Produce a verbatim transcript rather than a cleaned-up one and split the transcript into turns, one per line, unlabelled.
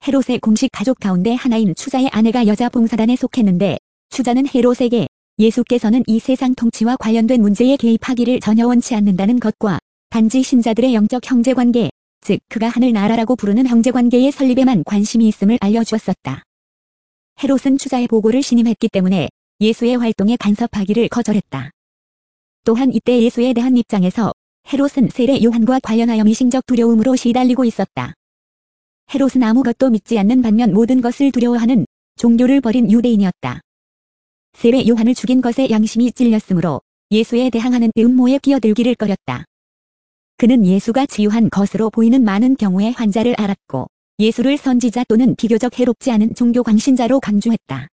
헤롯의 공식 가족 가운데 하나인 추자의 아내가 여자 봉사단에 속했는데 추자는 헤롯에게 예수께서는 이 세상 통치와 관련된 문제에 개입하기를 전혀 원치 않는다는 것과 단지 신자들의 영적 형제관계, 즉 그가 하늘나라라고 부르는 형제관계의 설립에만 관심이 있음을 알려주었었다. 헤롯은 추자의 보고를 신임했기 때문에 예수의 활동에 간섭하기를 거절했다. 또한 이때 예수에 대한 입장에서 헤롯은 세례 요한과 관련하여 미신적 두려움으로 시달리고 있었다. 헤롯은 아무것도 믿지 않는 반면 모든 것을 두려워하는 종교를 버린 유대인이었다. 세례 요한을 죽인 것에 양심이 찔렸으므로 예수에 대항하는 음모에 끼어들기를 꺼렸다. 그는 예수가 치유한 것으로 보이는 많은 경우의 환자를 알았고 예수를 선지자 또는 비교적 해롭지 않은 종교 광신자로 강조했다.